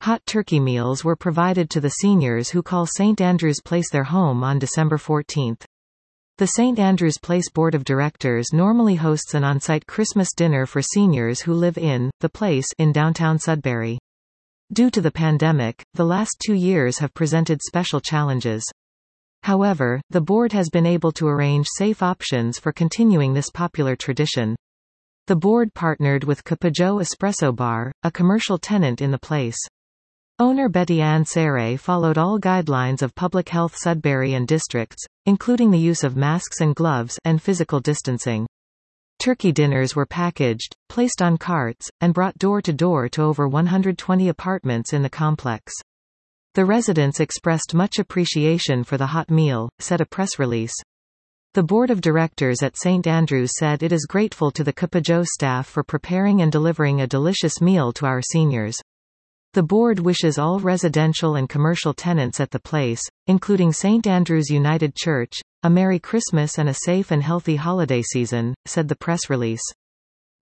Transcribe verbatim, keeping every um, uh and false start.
Hot turkey meals were provided to the seniors who call Saint Andrew's Place their home on December fourteenth. The Saint Andrew's Place Board of Directors normally hosts an on-site Christmas dinner for seniors who live in the place in downtown Sudbury. Due to the pandemic, the last two years have presented special challenges. However, the board has been able to arrange safe options for continuing this popular tradition. The board partnered with Capajou Espresso Bar, a commercial tenant in the place. Owner Betty Ann Serre followed all guidelines of Public Health Sudbury and districts, including the use of masks and gloves and physical distancing. Turkey dinners were packaged, placed on carts, and brought door to door to over one hundred twenty apartments in the complex. The residents expressed much appreciation for the hot meal, said a press release. The board of directors at Saint Andrews said it is grateful to the Capajou staff for preparing and delivering a delicious meal to our seniors. The board wishes all residential and commercial tenants at the place, including Saint Andrew's United Church, a Merry Christmas and a safe and healthy holiday season, said the press release.